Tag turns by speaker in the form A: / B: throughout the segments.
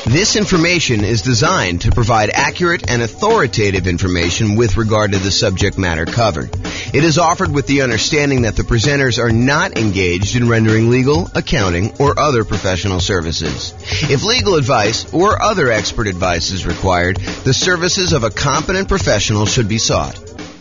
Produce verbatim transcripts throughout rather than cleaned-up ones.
A: This information is designed to provide accurate and authoritative information with regard to the subject matter covered. It is offered with the understanding that the presenters are not engaged in rendering legal, accounting, or other professional services. If legal advice or other expert advice is required, the services of a competent professional should be sought.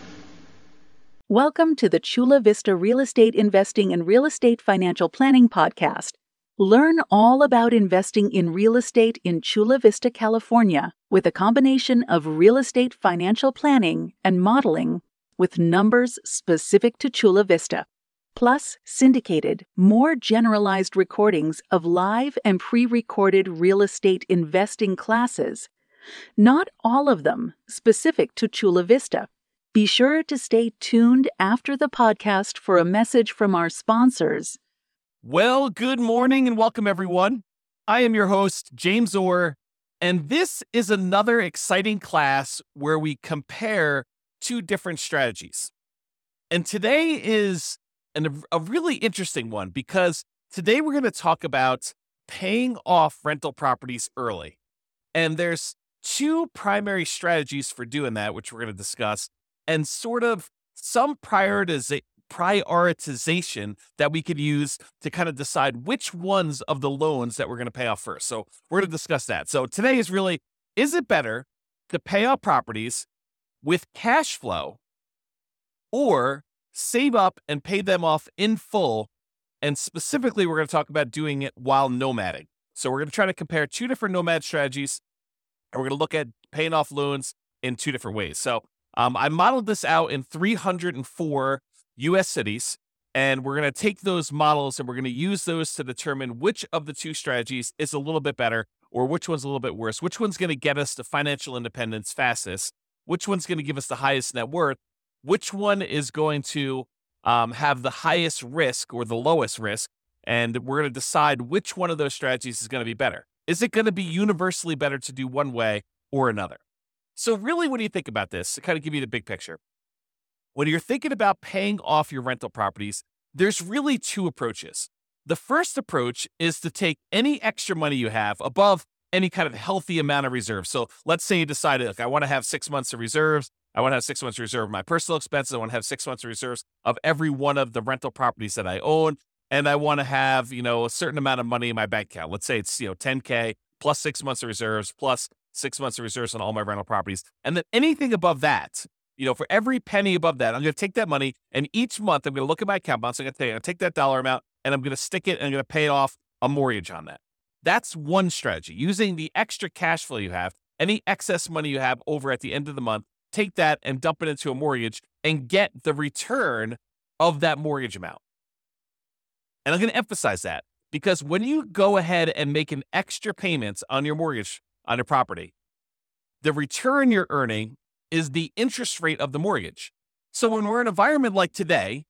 B: Welcome to the Chula Vista Real Estate Investing and Real Estate Financial Planning Podcast. Learn all about investing in real estate in Chula Vista, California, with a combination of real estate financial planning and modeling with numbers specific to Chula Vista, plus syndicated, more generalized recordings of live and pre-recorded real estate investing classes, not all of them specific to Chula Vista. Be sure to stay tuned after the podcast for a message from our sponsors.
C: Well, good morning and welcome, everyone. I am your host, James Orr, and this is another exciting class where we compare two different strategies. And today is an, a really interesting one because today we're going to talk about paying off rental properties early. And there's two primary strategies for doing that, which we're going to discuss, and sort of some prioritization. prioritization that we could use to kind of decide which ones of the loans that we're going to pay off first. So we're going to discuss that. So today is really, is it better to pay off properties with cash flow or save up and pay them off in full? And specifically, we're going to talk about doing it while nomading. So we're going to try to compare two different nomad strategies, and we're going to look at paying off loans in two different ways. So um, I modeled this out in three hundred four U S cities, and we're going to take those models and we're going to use those to determine which of the two strategies is a little bit better or which one's a little bit worse, which one's going to get us to financial independence fastest, which one's going to give us the highest net worth, which one is going to um, have the highest risk or the lowest risk, and we're going to decide which one of those strategies is going to be better. Is it going to be universally better to do one way or another? So really, when you think about this, to kind of give you the big picture, when you're thinking about paying off your rental properties, there's really two approaches. The first approach is to take any extra money you have above any kind of healthy amount of reserves. So let's say you decided, look, I want to have six months of reserves. I want to have six months of reserve of my personal expenses. I want to have six months of reserves of every one of the rental properties that I own. And I want to have, you know, a certain amount of money in my bank account. Let's say it's, you know, ten K plus six months of reserves plus six months of reserves on all my rental properties. And then anything above that, you know, for every penny above that, I'm going to take that money, and each month I'm going to look at my account balance. I'm going to take, I'm going to take that dollar amount, and I'm going to stick it, and I'm going to pay off a mortgage on that. That's one strategy. Using the extra cash flow you have, any excess money you have over at the end of the month, take that and dump it into a mortgage and get the return of that mortgage amount. And I'm going to emphasize that because when you go ahead and make an extra payment on your mortgage on your property, the return you're earning is the interest rate of the mortgage. So when we're in an environment like today,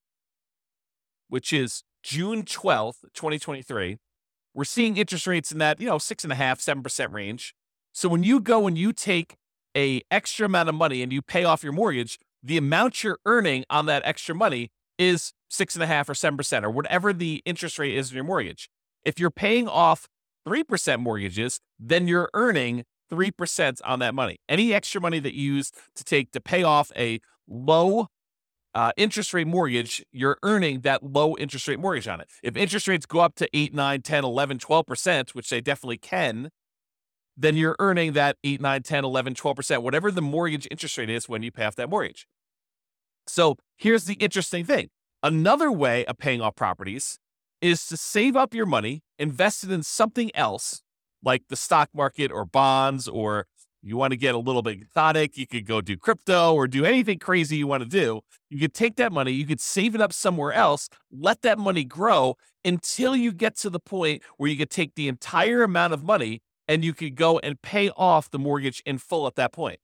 C: which is June twelfth, twenty twenty-three, we're seeing interest rates in that, you know, six and a half, seven percent range. So when you go and you take a extra amount of money and you pay off your mortgage, the amount you're earning on that extra money is six and a half or seven percent or whatever the interest rate is in your mortgage. If you're paying off three percent mortgages, then you're earning three percent on that money. Any extra money that you use to take to pay off a low uh, interest rate mortgage, you're earning that low interest rate mortgage on it. If interest rates go up to eight, nine, ten, eleven, twelve percent, which they definitely can, then you're earning that eight, nine, ten, eleven, twelve percent, whatever the mortgage interest rate is when you pay off that mortgage. So here's the interesting thing. Another way of paying off properties is to save up your money, invest it in something else, like the stock market or bonds, or you want to get a little bit exotic, you could go do crypto or do anything crazy you want to do. You could take that money, you could save it up somewhere else, let that money grow until you get to the point where you could take the entire amount of money and you could go and pay off the mortgage in full at that point.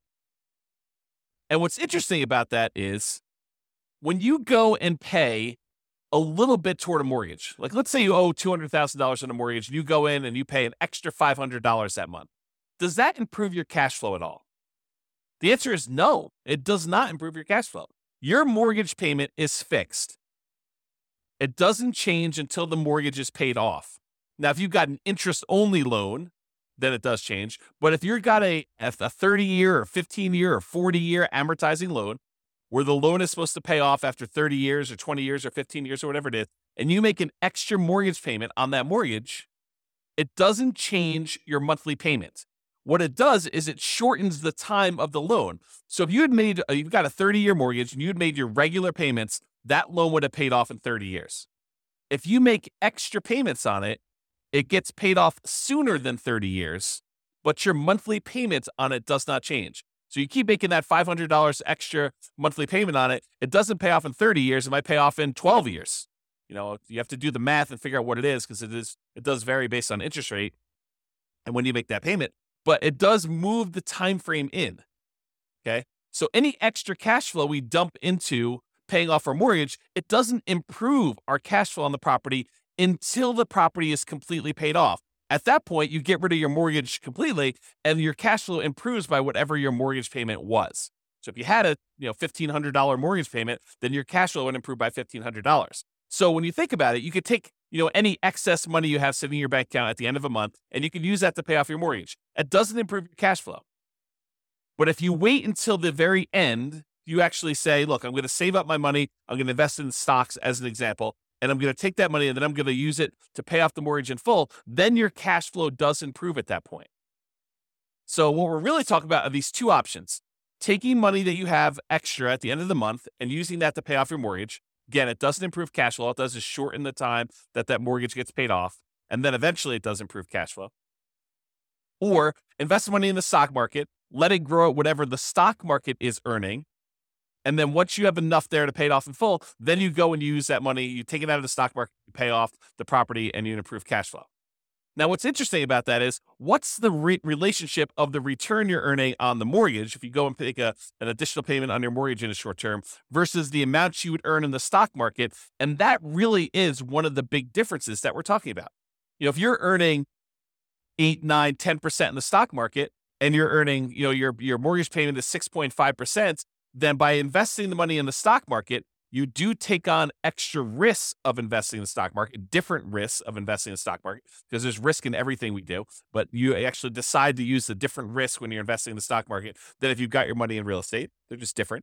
C: And what's interesting about that is when you go and pay a little bit toward a mortgage, like let's say you owe two hundred thousand dollars on a mortgage and you go in and you pay an extra five hundred dollars that month. Does that improve your cash flow at all? The answer is no, it does not improve your cash flow. Your mortgage payment is fixed. It doesn't change until the mortgage is paid off. Now, if you've got an interest-only loan, then it does change. But if you've got a, a thirty year or fifteen year or forty year amortizing loan, where the loan is supposed to pay off after thirty years or twenty years or fifteen years or whatever it is, and you make an extra mortgage payment on that mortgage, it doesn't change your monthly payment. What it does is it shortens the time of the loan. So if you had made, uh, you've got a thirty year mortgage and you had made your regular payments, that loan would have paid off in thirty years. If you make extra payments on it, it gets paid off sooner than thirty years, but your monthly payment on it does not change. So you keep making that five hundred dollars extra monthly payment on it. It doesn't pay off in thirty years. It might pay off in twelve years. You know, you have to do the math and figure out what it is because it is, it does vary based on interest rate and when you make that payment, but it does move the time frame in. Okay. So any extra cash flow we dump into paying off our mortgage, it doesn't improve our cash flow on the property until the property is completely paid off. At that point, you get rid of your mortgage completely and your cash flow improves by whatever your mortgage payment was. So if you had a you know fifteen hundred dollars mortgage payment, then your cash flow would improve by fifteen hundred dollars. So when you think about it, you could take you know any excess money you have sitting in your bank account at the end of a month, and you could use that to pay off your mortgage. It doesn't improve your cash flow. But if you wait until the very end, you actually say, look, I'm going to save up my money. I'm going to invest in stocks as an example, and I'm going to take that money and then I'm going to use it to pay off the mortgage in full. Then your cash flow does improve at that point. So what we're really talking about are these two options. Taking money that you have extra at the end of the month and using that to pay off your mortgage. Again, it doesn't improve cash flow. All it does is shorten the time that that mortgage gets paid off. And then eventually it does improve cash flow. Or invest money in the stock market, let it grow at whatever the stock market is earning. And then once you have enough there to pay it off in full, then you go and use that money, you take it out of the stock market, you pay off the property, and you improve cash flow. Now, what's interesting about that is what's the re- relationship of the return you're earning on the mortgage if you go and make a, an additional payment on your mortgage in the short term versus the amount you would earn in the stock market. And that really is one of the big differences that we're talking about. You know, if you're earning eight, nine, ten percent in the stock market and you're earning, you know, your, your mortgage payment is six point five percent, then by investing the money in the stock market, you do take on extra risks of investing in the stock market, different risks of investing in the stock market, because there's risk in everything we do, but you actually decide to use the different risks when you're investing in the stock market than if you've got your money in real estate. They're just different.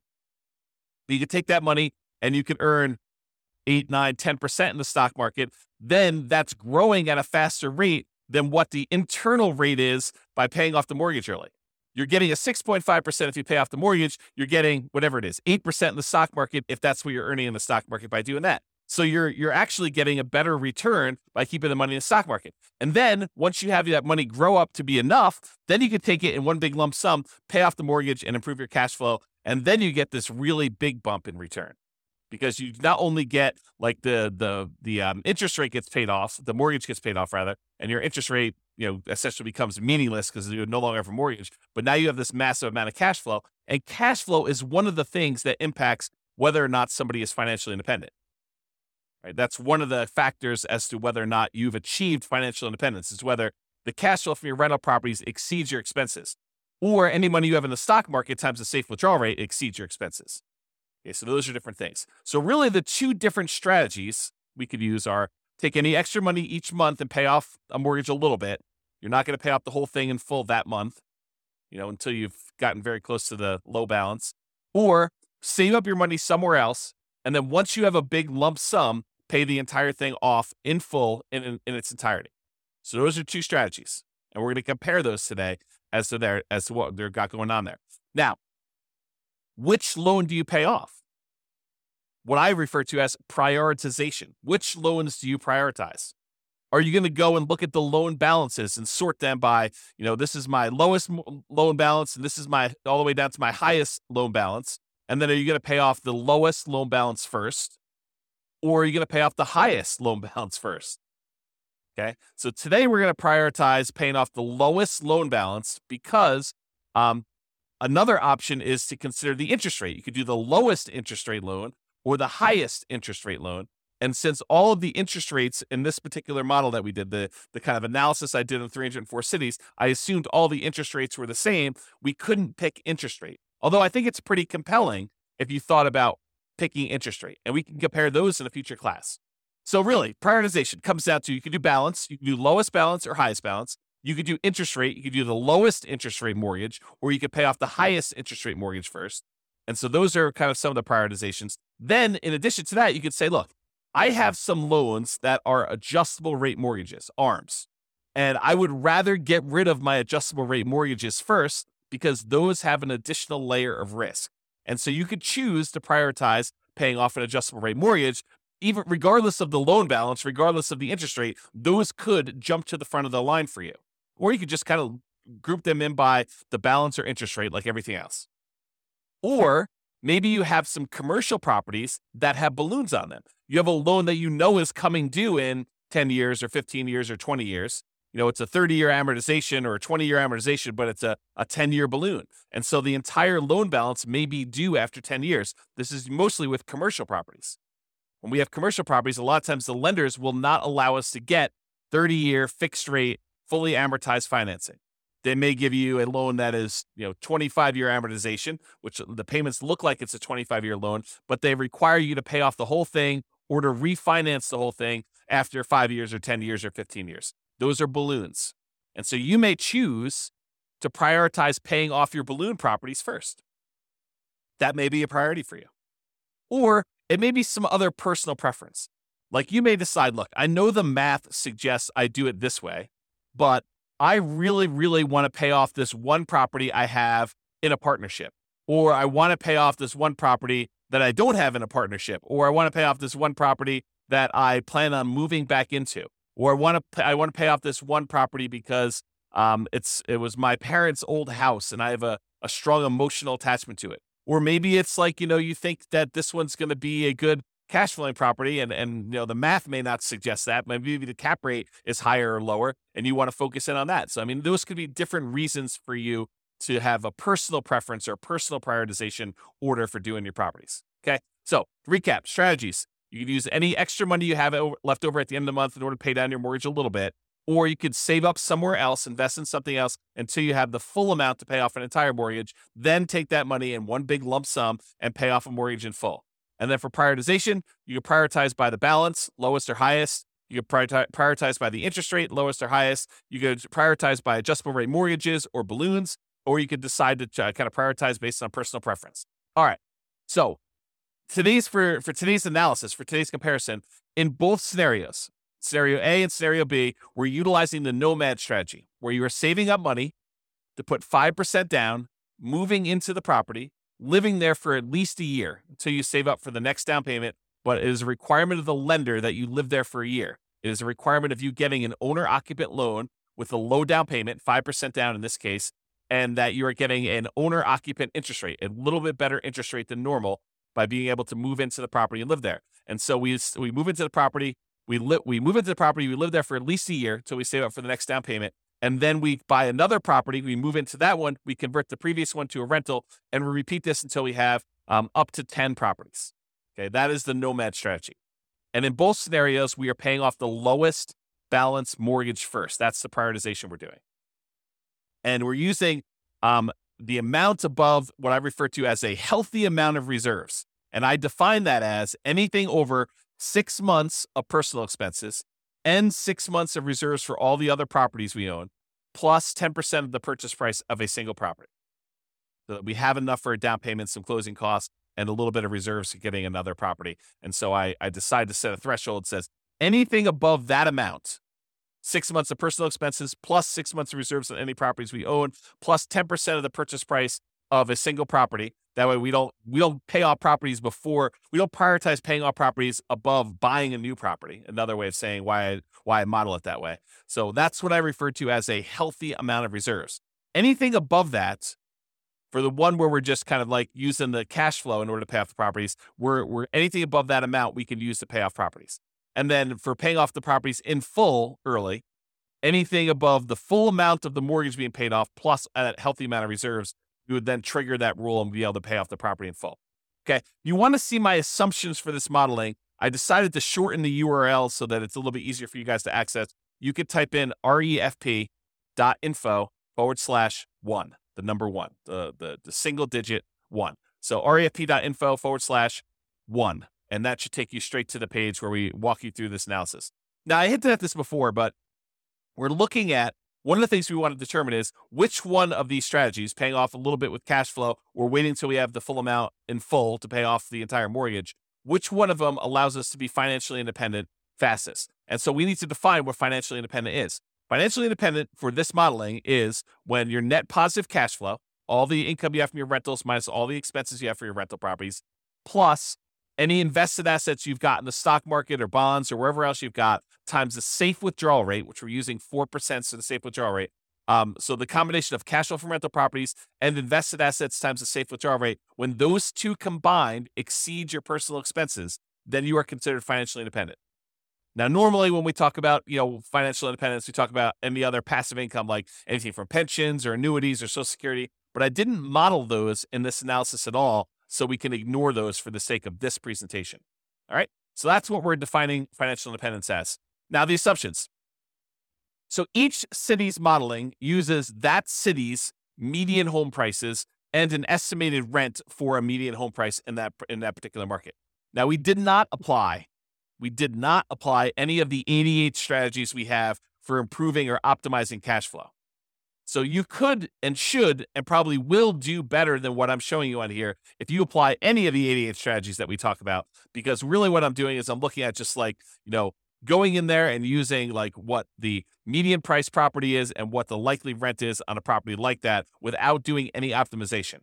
C: But you could take that money and you could earn eight, nine, ten percent in the stock market. Then that's growing at a faster rate than what the internal rate is by paying off the mortgage early. You're getting a six point five percent if you pay off the mortgage. You're getting whatever it is, eight percent in the stock market if that's what you're earning in the stock market by doing that. So you're you're actually getting a better return by keeping the money in the stock market. And then once you have that money grow up to be enough, then you can take it in one big lump sum, pay off the mortgage and improve your cash flow. And then you get this really big bump in return because you not only get like the the the um, interest rate gets paid off, the mortgage gets paid off rather, and your interest rate you know, essentially becomes meaningless because you no longer have a mortgage. But now you have this massive amount of cash flow. And cash flow is one of the things that impacts whether or not somebody is financially independent. Right? That's one of the factors as to whether or not you've achieved financial independence is whether the cash flow from your rental properties exceeds your expenses or any money you have in the stock market times the safe withdrawal rate exceeds your expenses. Okay, so those are different things. So really the two different strategies we could use are take any extra money each month and pay off a mortgage a little bit. You're not going to pay off the whole thing in full that month, you know, until you've gotten very close to the low balance. Or save up your money somewhere else, and then once you have a big lump sum, pay the entire thing off in full in, in, in its entirety. So those are two strategies, and we're going to compare those today as to their as to what they've got going on there. Now, which loan do you pay off? What I refer to as prioritization. Which loans do you prioritize? Are you going to go and look at the loan balances and sort them by, you know, this is my lowest loan balance and this is my all the way down to my highest loan balance? And then are you going to pay off the lowest loan balance first? Or are you going to pay off the highest loan balance first? Okay. So today we're going to prioritize paying off the lowest loan balance because um, another option is to consider the interest rate. You could do the lowest interest rate loan or the highest interest rate loan. And since all of the interest rates in this particular model that we did, the, the kind of analysis I did in three hundred four cities, I assumed all the interest rates were the same. We couldn't pick interest rate. Although I think it's pretty compelling if you thought about picking interest rate. And we can compare those in a future class. So really, prioritization comes down to you can do balance. You can do lowest balance or highest balance. You could do interest rate. You could do the lowest interest rate mortgage, or you could pay off the highest interest rate mortgage first. And so those are kind of some of the prioritizations. Then in addition to that, you could say, look, I have some loans that are adjustable rate mortgages, A R Ms. And I would rather get rid of my adjustable rate mortgages first because those have an additional layer of risk. And so you could choose to prioritize paying off an adjustable rate mortgage, even regardless of the loan balance, regardless of the interest rate. Those could jump to the front of the line for you. Or you could just kind of group them in by the balance or interest rate like everything else. Or maybe you have some commercial properties that have balloons on them. You have a loan that you know is coming due in ten years or fifteen years or twenty years. You know, it's a thirty-year amortization or a twenty-year amortization, but it's a, a ten-year balloon. And so the entire loan balance may be due after ten years. This is mostly with commercial properties. When we have commercial properties, a lot of times the lenders will not allow us to get thirty-year fixed rate, fully amortized financing. They may give you a loan that is, you know, twenty-five-year amortization, which the payments look like it's a twenty-five-year loan, but they require you to pay off the whole thing or to refinance the whole thing after five years or ten years or fifteen years. Those are balloons. And so you may choose to prioritize paying off your balloon properties first. That may be a priority for you. Or it may be some other personal preference. Like you may decide, look, I know the math suggests I do it this way, but I really, really want to pay off this one property I have in a partnership. Or I want to pay off this one property that I don't have in a partnership. Or I want to pay off this one property that I plan on moving back into. Or I want to I want to pay off this one property because um, it's it was my parents' old house and I have a, a strong emotional attachment to it. Or maybe it's like, you know, you think that this one's going to be a good cash flowing property and, and, you know, the math may not suggest that. Maybe the cap rate is higher or lower and you want to focus in on that. So, I mean, those could be different reasons for you to have a personal preference or a personal prioritization order for doing your properties. Okay. So recap strategies. You could use any extra money you have left over at the end of the month in order to pay down your mortgage a little bit, or you could save up somewhere else, invest in something else until you have the full amount to pay off an entire mortgage, then take that money in one big lump sum and pay off a mortgage in full. And then for prioritization, you could prioritize by the balance, lowest or highest. You could prioritize by the interest rate, lowest or highest. You could prioritize by adjustable rate mortgages or balloons, or you could decide to kind of prioritize based on personal preference. All right. So today's for, for today's analysis, for today's comparison, in both scenarios, scenario A and scenario B, we're utilizing the nomad strategy, where you are saving up money to put five percent down, moving into the property, living there for at least a year until you save up for the next down payment. But it is a requirement of the lender that you live there for a year. It is a requirement of you getting an owner-occupant loan with a low down payment, five percent down in this case, and that you are getting an owner-occupant interest rate, a little bit better interest rate than normal, by being able to move into the property and live there. And so we we move into the property, we li- we move into the property, we live there for at least a year until we save up for the next down payment. And then we buy another property, we move into that one, we convert the previous one to a rental, and we repeat this until we have um, up to ten properties. Okay, that is the nomad strategy. And in both scenarios, we are paying off the lowest balance mortgage first. That's the prioritization we're doing. And we're using um, the amount above what I refer to as a healthy amount of reserves. And I define that as anything over six months of personal expenses and six months of reserves for all the other properties we own, plus ten percent of the purchase price of a single property. So that we have enough for a down payment, some closing costs, and a little bit of reserves for getting another property. And so I, I decide to set a threshold that says anything above that amount, six months of personal expenses, plus six months of reserves on any properties we own, plus ten percent of the purchase price of a single property. That way we don't we don't pay off properties before, we don't prioritize paying off properties above buying a new property. Another way of saying why I, why I model it that way. So that's what I refer to as a healthy amount of reserves. Anything above that, for the one where we're just kind of like using the cash flow in order to pay off the properties, we're, we're anything above that amount we can use to pay off properties. And then for paying off the properties in full early, anything above the full amount of the mortgage being paid off plus a healthy amount of reserves, you would then trigger that rule and be able to pay off the property in full. Okay. You want to see my assumptions for this modeling. I decided to shorten the U R L so that it's a little bit easier for you guys to access. You could type in refp.info forward slash one, the number one, the, the, the single digit one. So refp.info forward slash one. And that should take you straight to the page where we walk you through this analysis. Now, I hinted at this before, but we're looking at one of the things we want to determine is which one of these strategies, paying off a little bit with cash flow or waiting until we have the full amount in full to pay off the entire mortgage, which one of them allows us to be financially independent fastest? And so we need to define what financially independent is. Financially independent for this modeling is when your net positive cash flow, all the income you have from your rentals minus all the expenses you have for your rental properties, plus any invested assets you've got in the stock market or bonds or wherever else you've got, times the safe withdrawal rate, which we're using four percent for the safe withdrawal rate. Um, so the combination of cash flow from rental properties and invested assets times the safe withdrawal rate, when those two combined exceed your personal expenses, then you are considered financially independent. Now, normally when we talk about, you know, financial independence, we talk about any other passive income, like anything from pensions or annuities or Social Security, but I didn't model those in this analysis at all, so we can ignore those for the sake of this presentation. All right, so that's what we're defining financial independence as. Now, the assumptions. So each city's modeling uses that city's median home prices and an estimated rent for a median home price in that in that particular market. Now, we did not apply, we did not apply any of the eighty-eight strategies we have for improving or optimizing cash flow. So you could and should and probably will do better than what I'm showing you on here if you apply any of the eighty-eight strategies that we talk about, because really what I'm doing is I'm looking at just like, you know, going in there and using like what the median price property is and what the likely rent is on a property like that without doing any optimization.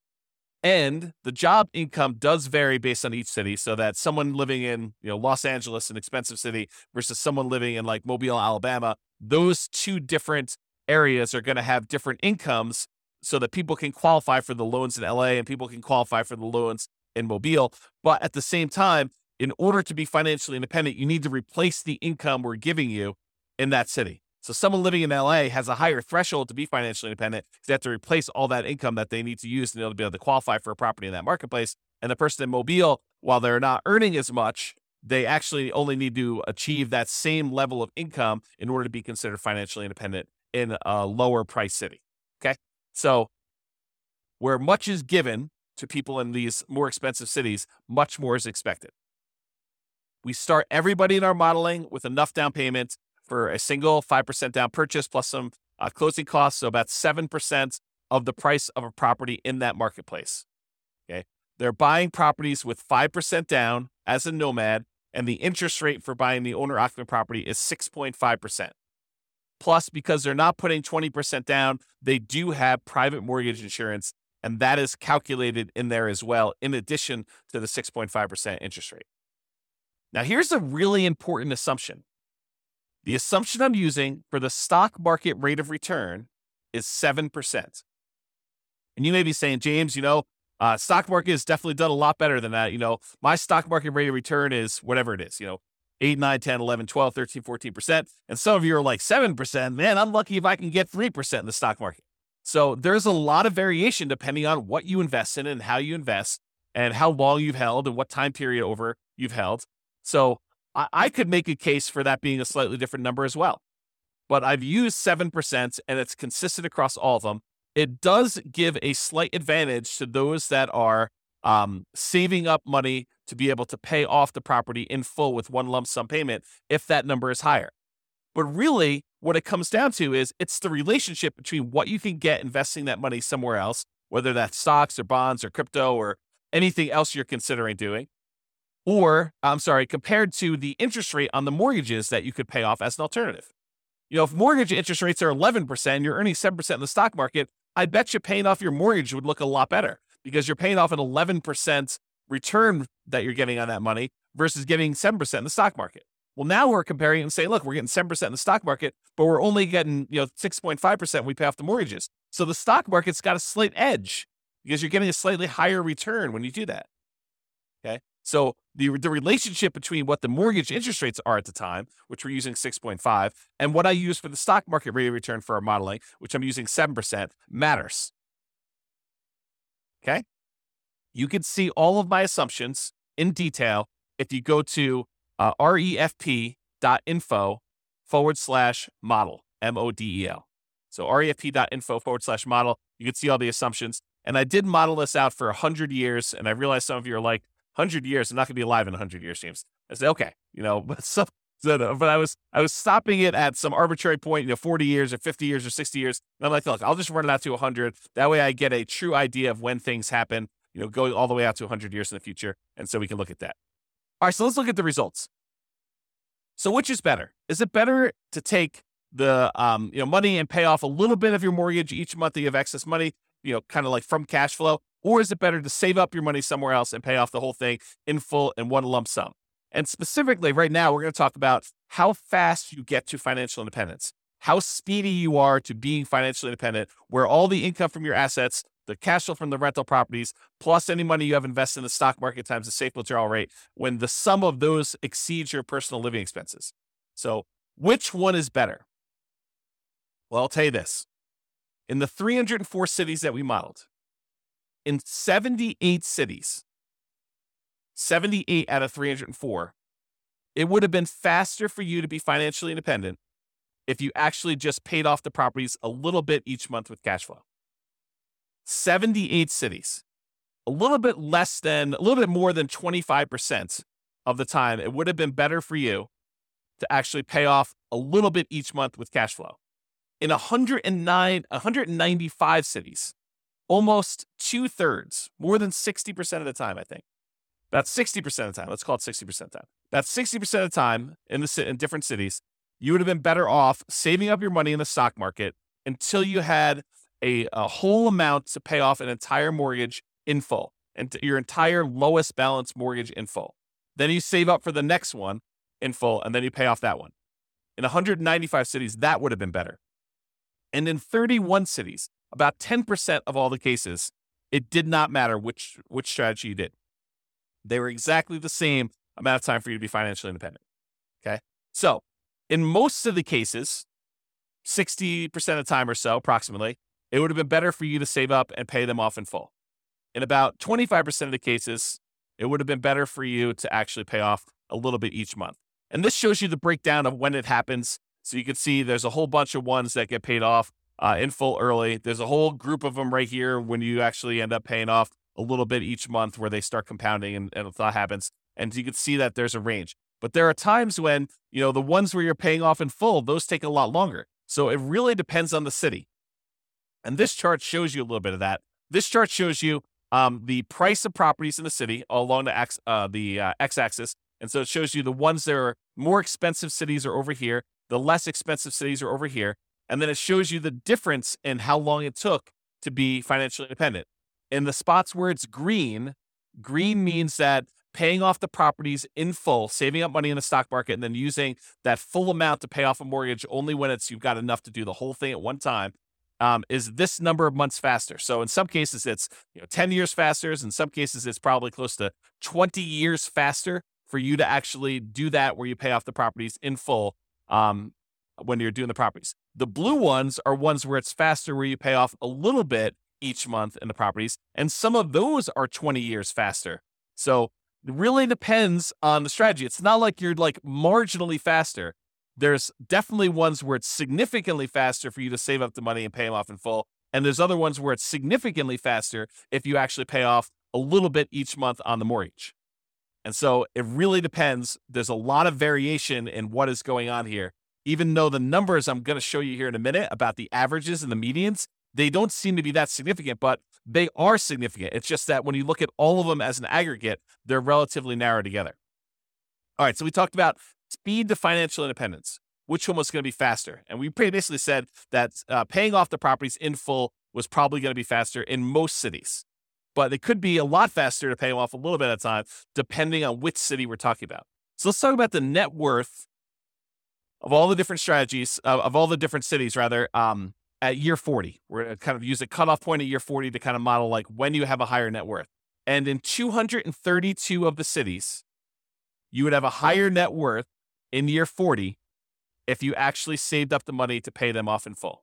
C: And the job income does vary based on each city, so that someone living in, you know, Los Angeles, an expensive city, versus someone living in like Mobile, Alabama, those two different areas are going to have different incomes so that people can qualify for the loans in L A and people can qualify for the loans in Mobile. But at the same time, in order to be financially independent, you need to replace the income we're giving you in that city. So someone living in L A has a higher threshold to be financially independent because they have to replace all that income that they need to use in order to be able to qualify for a property in that marketplace. And the person in Mobile, while they're not earning as much, they actually only need to achieve that same level of income in order to be considered financially independent in a lower price city. Okay. So where much is given to people in these more expensive cities, much more is expected. We start everybody in our modeling with enough down payment for a single five percent down purchase plus some uh, closing costs. So about seven percent of the price of a property in that marketplace. Okay. They're buying properties with five percent down as a nomad, and the interest rate for buying the owner occupant property is six point five percent. Plus, because they're not putting twenty percent down, they do have private mortgage insurance, and that is calculated in there as well, in addition to the six point five percent interest rate. Now, here's a really important assumption. The assumption I'm using for the stock market rate of return is seven percent. And you may be saying, James, you know, uh, stock market has definitely done a lot better than that. You know, my stock market rate of return is whatever it is, you know, eight, nine, ten, eleven, twelve, thirteen, fourteen percent. And some of you are like seven percent. Man, I'm lucky if I can get three percent in the stock market. So there's a lot of variation depending on what you invest in and how you invest and how long you've held and what time period over you've held. So I, I could make a case for that being a slightly different number as well. But I've used seven percent and it's consistent across all of them. It does give a slight advantage to those that are um, saving up money to be able to pay off the property in full with one lump sum payment if that number is higher. But really, what it comes down to is it's the relationship between what you can get investing that money somewhere else, whether that's stocks or bonds or crypto or anything else you're considering doing, or, I'm sorry, compared to the interest rate on the mortgages that you could pay off as an alternative. You know, if mortgage interest rates are eleven percent and you're earning seven percent in the stock market, I bet you paying off your mortgage would look a lot better because you're paying off an eleven percent return that you're getting on that money versus getting seven percent in the stock market. Well, now we're comparing and saying, look, we're getting seven percent in the stock market, but we're only getting, you know, six point five percent when we pay off the mortgages. So the stock market's got a slight edge because you're getting a slightly higher return when you do that. Okay. So the, the relationship between what the mortgage interest rates are at the time, which we're using six point five, and what I use for the stock market rate of return for our modeling, which I'm using seven percent, matters. Okay. You can see all of my assumptions in detail if you go to uh, refp.info forward slash model, M O D E L. So refp.info forward slash model. You can see all the assumptions. And I did model this out for one hundred years. And I realize some of you are like, one hundred years, I'm not going to be alive in one hundred years, James. I said, okay, you know, but some, So, no, but I was I was stopping it at some arbitrary point, you know, forty years or fifty years or sixty years. And I'm like, look, I'll just run it out to one hundred. That way I get a true idea of when things happen, you know, going all the way out to one hundred years in the future. And so we can look at that. All right, so let's look at the results. So which is better? Is it better to take the um, you know, money and pay off a little bit of your mortgage each month that you have excess money, you know, kind of like from cash flow? Or is it better to save up your money somewhere else and pay off the whole thing in full in one lump sum? And specifically right now, we're going to talk about how fast you get to financial independence, how speedy you are to being financially independent, where all the income from your assets, the cash flow from the rental properties, plus any money you have invested in the stock market times the safe withdrawal rate, when the sum of those exceeds your personal living expenses. So which one is better? Well, I'll tell you this. In the three hundred four cities that we modeled, in seventy-eight cities, seventy-eight out of three hundred four, it would have been faster for you to be financially independent if you actually just paid off the properties a little bit each month with cash flow. seventy-eight cities, a little bit less than, a little bit more than twenty-five percent of the time, it would have been better for you to actually pay off a little bit each month with cash flow. In one hundred nine, one hundred ninety-five cities, almost two-thirds, more than sixty percent of the time, I think, about sixty percent of the time, let's call it sixty percent of the time, about sixty percent of the time in, the, in different cities, you would have been better off saving up your money in the stock market until you had a, a whole amount to pay off an entire mortgage in full, and your entire lowest balance mortgage in full. Then you save up for the next one in full, and then you pay off that one. In one hundred ninety-five cities, that would have been better. And in thirty-one cities, about ten percent of all the cases, it did not matter which, which strategy you did. They were exactly the same amount of time for you to be financially independent. Okay. So in most of the cases, sixty percent of the time or so, approximately, it would have been better for you to save up and pay them off in full. In about twenty-five percent of the cases, it would have been better for you to actually pay off a little bit each month. And this shows you the breakdown of when it happens. So you can see there's a whole bunch of ones that get paid off uh, in full early. There's a whole group of them right here when you actually end up paying off a little bit each month where they start compounding and, and that happens. And you can see that there's a range. But there are times when, you know, the ones where you're paying off in full, those take a lot longer. So it really depends on the city. And this chart shows you a little bit of that. This chart shows you um, the price of properties in the city along the, x, uh, the uh, x-axis. And so it shows you the ones that are more expensive cities are over here. The less expensive cities are over here. And then it shows you the difference in how long it took to be financially independent. In the spots where it's green, green means that paying off the properties in full, saving up money in the stock market, and then using that full amount to pay off a mortgage only when it's you've got enough to do the whole thing at one time, um, is this number of months faster. So in some cases, it's you know ten years faster. In some cases, it's probably close to twenty years faster for you to actually do that where you pay off the properties in full um, when you're doing the properties. The blue ones are ones where it's faster, where you pay off a little bit each month in the properties. And some of those are twenty years faster. So it really depends on the strategy. It's not like you're like marginally faster. There's definitely ones where it's significantly faster for you to save up the money and pay them off in full. And there's other ones where it's significantly faster if you actually pay off a little bit each month on the mortgage. And so it really depends. There's a lot of variation in what is going on here. Even though the numbers I'm going to show you here in a minute about the averages and the medians, they don't seem to be that significant, but they are significant. It's just that when you look at all of them as an aggregate, they're relatively narrow together. All right, so we talked about speed to financial independence. Which one was going to be faster? And we basically said that uh, paying off the properties in full was probably going to be faster in most cities. But it could be a lot faster to pay them off a little bit at a time, depending on which city we're talking about. So let's talk about the net worth of all the different strategies, uh, of all the different cities, rather, um, at year forty. We're going to kind of use a cutoff point at year forty to kind of model like when you have a higher net worth. And in two hundred thirty-two of the cities, you would have a higher net worth in year forty if you actually saved up the money to pay them off in full.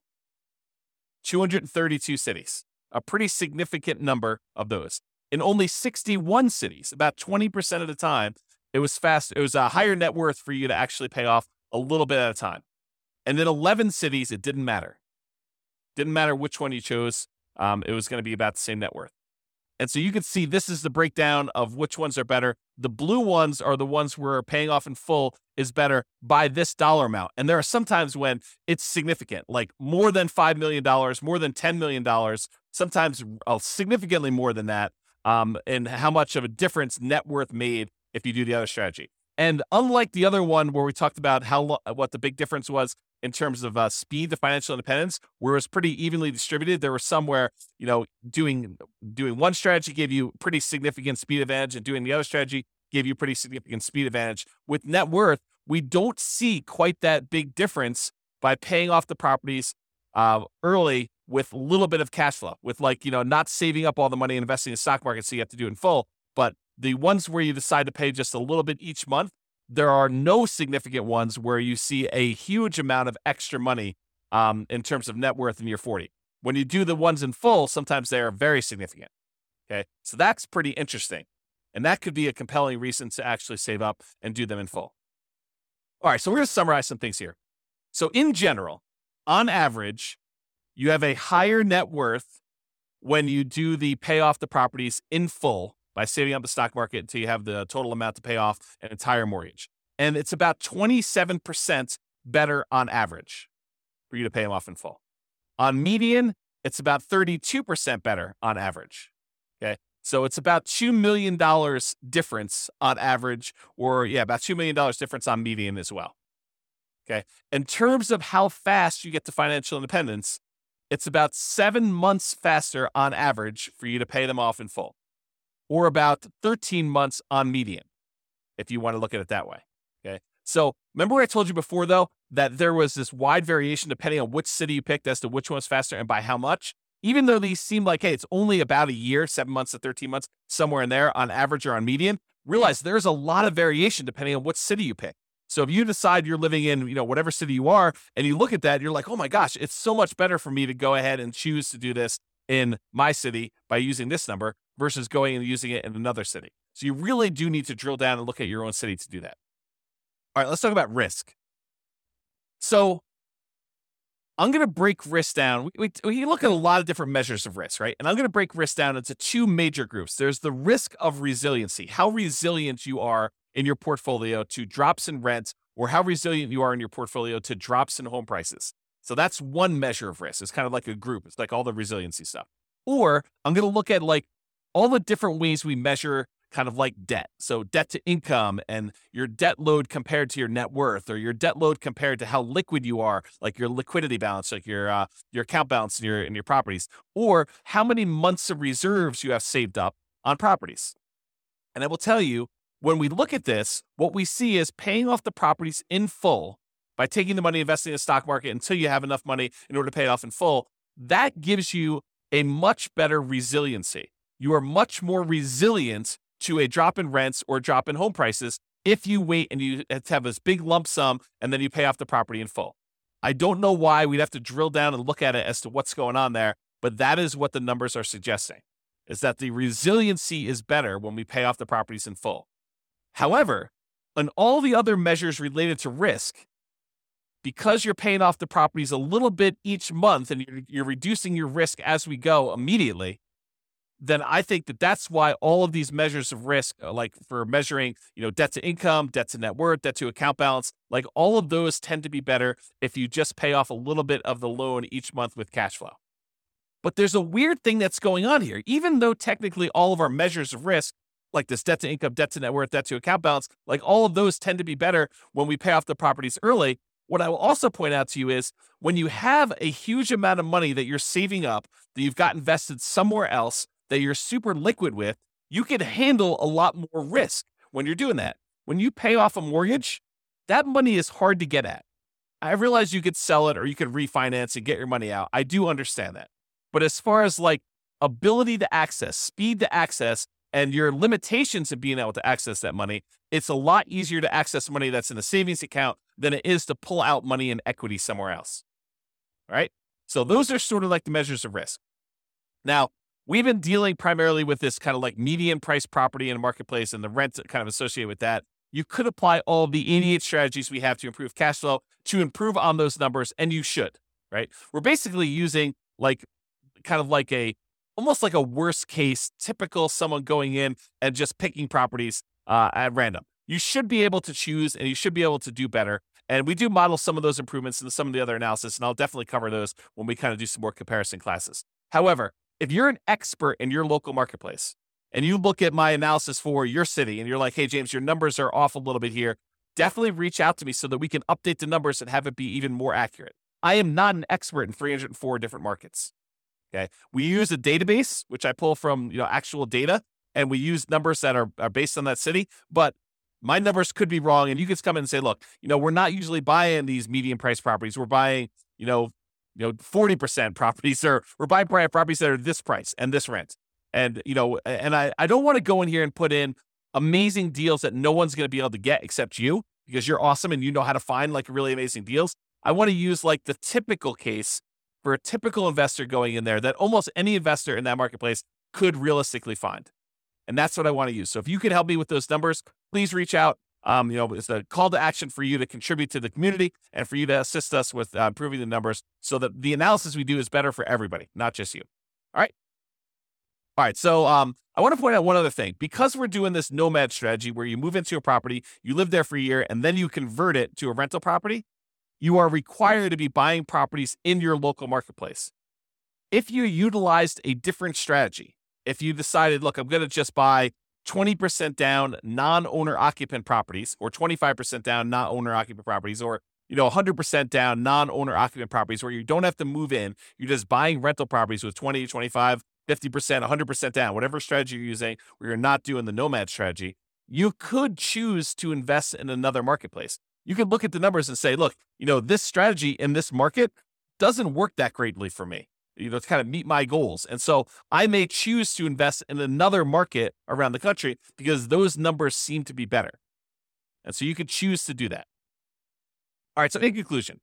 C: two hundred thirty-two cities, a pretty significant number of those. In only sixty-one cities, about twenty percent of the time, it was fast. It was a higher net worth for you to actually pay off a little bit at a time. And in eleven cities, it didn't matter. Didn't matter which one you chose. Um, it was going to be about the same net worth. And so you can see this is the breakdown of which ones are better. The blue ones are the ones where paying off in full is better by this dollar amount. And there are some times when it's significant, like more than five million dollars, more than ten million dollars, sometimes uh, significantly more than that, um, and how much of a difference net worth made if you do the other strategy. And unlike the other one where we talked about how lo- what the big difference was in terms of uh, speed to financial independence, where it was pretty evenly distributed, there were some where, you know, doing doing one strategy gave you pretty significant speed advantage and doing the other strategy gave you pretty significant speed advantage. With net worth, we don't see quite that big difference by paying off the properties uh, early with a little bit of cash flow, with like, you know, not saving up all the money and investing in the stock market so you have to do it in full. But the ones where you decide to pay just a little bit each month, there are no significant ones where you see a huge amount of extra money um, in terms of net worth in year forty. When you do the ones in full, sometimes they are very significant. Okay, so that's pretty interesting. And that could be a compelling reason to actually save up and do them in full. All right, so we're going to summarize some things here. So in general, on average, you have a higher net worth when you do the pay off the properties in full by saving up the stock market until you have the total amount to pay off an entire mortgage. And it's about twenty-seven percent better on average for you to pay them off in full. On median, it's about thirty-two percent better on average. Okay. So it's about two million dollars difference on average, or yeah, about two million dollars difference on median as well. Okay. In terms of how fast you get to financial independence, it's about seven months faster on average for you to pay them off in full, or about thirteen months on median, if you want to look at it that way. Okay. So remember what I told you before, though, that there was this wide variation depending on which city you picked as to which one's faster and by how much? Even though these seem like, hey, it's only about a year, seven months to thirteen months, somewhere in there on average or on median, realize there's a lot of variation depending on what city you pick. So if you decide you're living in, you know, whatever city you are, and you look at that, you're like, oh my gosh, it's so much better for me to go ahead and choose to do this in my city by using this number versus going and using it in another city. So you really do need to drill down and look at your own city to do that. All right, let's talk about risk. So I'm going to break risk down. We, we, we look at a lot of different measures of risk, right? And I'm going to break risk down into two major groups. There's the risk of resiliency, how resilient you are in your portfolio to drops in rent, or how resilient you are in your portfolio to drops in home prices. So that's one measure of risk. It's kind of like a group. It's like all the resiliency stuff. Or I'm going to look at like all the different ways we measure kind of like debt. So debt to income and your debt load compared to your net worth, or your debt load compared to how liquid you are, like your liquidity balance, like your uh, your account balance in your in your properties, or how many months of reserves you have saved up on properties. And I will tell you, when we look at this, what we see is paying off the properties in full by taking the money, investing in the stock market until you have enough money in order to pay it off in full. That gives you a much better resiliency. You are much more resilient to a drop in rents or drop in home prices if you wait and you have this big lump sum and then you pay off the property in full. I don't know why. We'd have to drill down and look at it as to what's going on there, but that is what the numbers are suggesting, is that the resiliency is better when we pay off the properties in full. However, on all the other measures related to risk, because you're paying off the properties a little bit each month and you're, you're reducing your risk as we go immediately, then I think that that's why all of these measures of risk, like for measuring, you know, debt to income, debt to net worth, debt to account balance, like all of those tend to be better if you just pay off a little bit of the loan each month with cash flow. But there's a weird thing that's going on here. Even though technically all of our measures of risk, like this debt to income, debt to net worth, debt to account balance, like all of those tend to be better when we pay off the properties early. What I will also point out to you is when you have a huge amount of money that you're saving up, that you've got invested somewhere else, that you're super liquid with, you can handle a lot more risk when you're doing that. When you pay off a mortgage, that money is hard to get at. I realize you could sell it or you could refinance and get your money out. I do understand that. But as far as like ability to access, speed to access, and your limitations of being able to access that money, it's a lot easier to access money that's in a savings account than it is to pull out money in equity somewhere else. All right? So those are sort of like the measures of risk. Now, we've been dealing primarily with this kind of like median price property in a marketplace and the rent kind of associated with that. You could apply all the eighty-eight strategies we have to improve cash flow to improve on those numbers, and you should, right? We're basically using like kind of like a almost like a worst case, typical someone going in and just picking properties uh, at random. You should be able to choose and you should be able to do better. And we do model some of those improvements in some of the other analysis, and I'll definitely cover those when we kind of do some more comparison classes. However, if you're an expert in your local marketplace and you look at my analysis for your city and you're like, hey, James, your numbers are off a little bit here, definitely reach out to me so that we can update the numbers and have it be even more accurate. I am not an expert in three hundred four different markets. Okay. We use a database, which I pull from, you know, actual data, and we use numbers that are, are based on that city, but my numbers could be wrong. And you can come in and say, look, you know, we're not usually buying these medium price properties. We're buying, you know, you know, forty percent properties, or we're buying properties that are this price and this rent. And, you know, and I, I don't want to go in here and put in amazing deals that no one's going to be able to get except you, because you're awesome and you know how to find like really amazing deals. I want to use like the typical case for a typical investor going in there that almost any investor in that marketplace could realistically find. And that's what I want to use. So if you could help me with those numbers, please reach out. Um, you know, it's a call to action for you to contribute to the community and for you to assist us with uh, improving the numbers so that the analysis we do is better for everybody, not just you. All right. All right. So um, I want to point out one other thing. Because we're doing this nomad strategy where you move into a property, you live there for a year, and then you convert it to a rental property, you are required to be buying properties in your local marketplace. If you utilized a different strategy, if you decided, look, I'm going to just buy twenty percent down non-owner occupant properties, or twenty-five percent down non-owner occupant properties, or, you know, one hundred percent down non-owner occupant properties where you don't have to move in, you're just buying rental properties with twenty, twenty-five, fifty percent, one hundred percent down, whatever strategy you're using, where you're not doing the nomad strategy, you could choose to invest in another marketplace. You could look at the numbers and say, look, you know, this strategy in this market doesn't work that greatly for me, you know, to kind of meet my goals. And so I may choose to invest in another market around the country because those numbers seem to be better. And so you could choose to do that. All right. So in conclusion,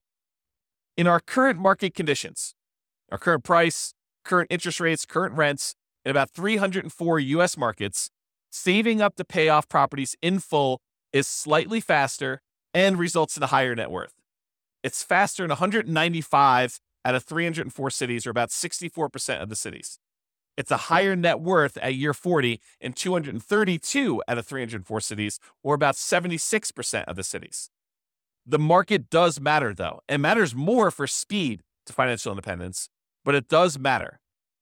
C: in our current market conditions, our current price, current interest rates, current rents, in about three hundred four U S markets, saving up to pay off properties in full is slightly faster and results in a higher net worth. It's faster in one hundred ninety-five out of three hundred four cities, or about sixty-four percent of the cities. It's a higher net worth at year forty in two hundred thirty-two out of three hundred four cities, or about seventy-six percent of the cities. The market does matter, though. It matters more for speed to financial independence, but it does matter.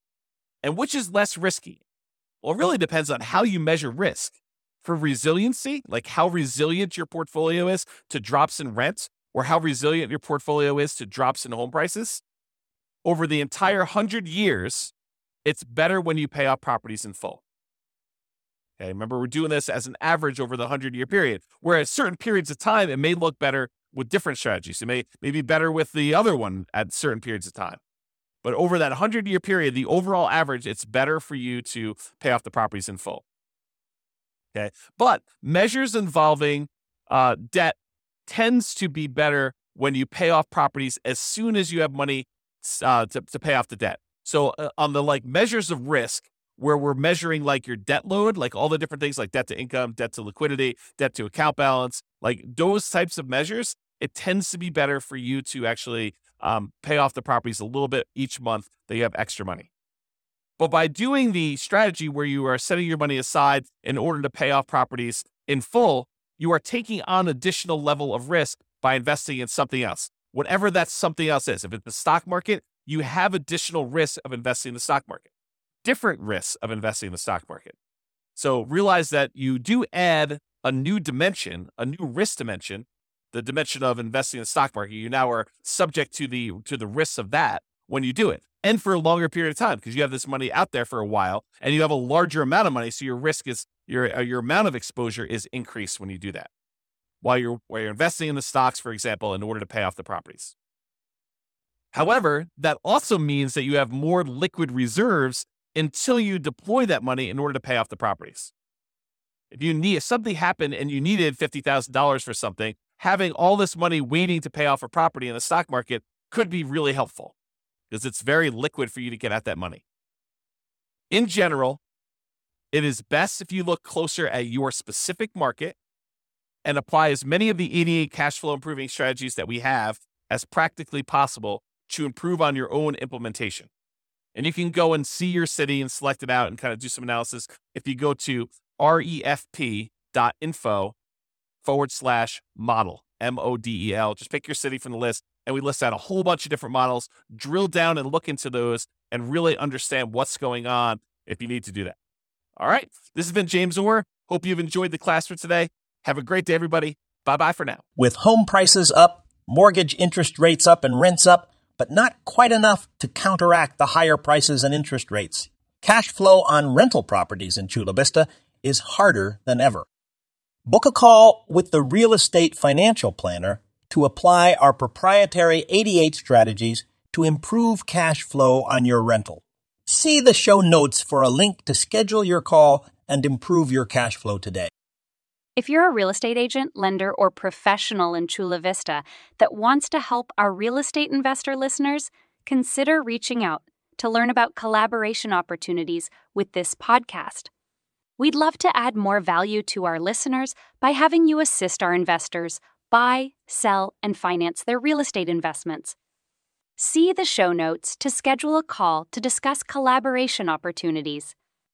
C: And which is less risky? Well, it really depends on how you measure risk. For resiliency, like how resilient your portfolio is to drops in rent, or how resilient your portfolio is to drops in home prices, over the entire one hundred years, it's better when you pay off properties in full. Okay, remember, we're doing this as an average over the one hundred-year period, where at certain periods of time, it may look better with different strategies. It may, may be better with the other one at certain periods of time. But over that one hundred-year period, the overall average, it's better for you to pay off the properties in full. Okay, but measures involving uh, debt tends to be better when you pay off properties as soon as you have money uh, to, to pay off the debt. So uh, on the like measures of risk, where we're measuring like your debt load, like all the different things like debt to income, debt to liquidity, debt to account balance, like those types of measures, it tends to be better for you to actually um, pay off the properties a little bit each month that you have extra money. But by doing the strategy where you are setting your money aside in order to pay off properties in full, you are taking on additional level of risk by investing in something else, whatever that something else is. If it's the stock market, you have additional risk of investing in the stock market, different risks of investing in the stock market. So realize that you do add a new dimension, a new risk dimension, the dimension of investing in the stock market. You now are subject to the to the risks of that when you do it, and for a longer period of time, because you have this money out there for a while and you have a larger amount of money. So your risk is, your, uh, your amount of exposure is increased when you do that. While you're, while you're investing in the stocks, for example, in order to pay off the properties. However, that also means that you have more liquid reserves until you deploy that money in order to pay off the properties. If you need, if something happened and you needed fifty thousand dollars for something, having all this money waiting to pay off a property in the stock market could be really helpful, because it's very liquid for you to get at that money. In general, it is best if you look closer at your specific market and apply as many of the eighty-eight cash flow improving strategies that we have as practically possible to improve on your own implementation. And you can go and see your city and select it out and kind of do some analysis. If you go to refp.info forward slash model, M O D E L, just pick your city from the list. And we list out a whole bunch of different models, drill down and look into those and really understand what's going on if you need to do that. All right. This has been James Orr. Hope you've enjoyed the class for today. Have a great day, everybody. Bye-bye for now.
D: With home prices up, mortgage interest rates up, and rents up, but not quite enough to counteract the higher prices and interest rates, cash flow on rental properties in Chula Vista is harder than ever. Book a call with the Real Estate Financial Planner to apply our proprietary eighty-eight strategies to improve cash flow on your rental. See the show notes for a link to schedule your call and improve your cash flow today.
E: If you're a real estate agent, lender, or professional in Chula Vista that wants to help our real estate investor listeners, consider reaching out to learn about collaboration opportunities with this podcast. We'd love to add more value to our listeners by having you assist our investors buy, sell, and finance their real estate investments. See the show notes to schedule a call to discuss collaboration opportunities.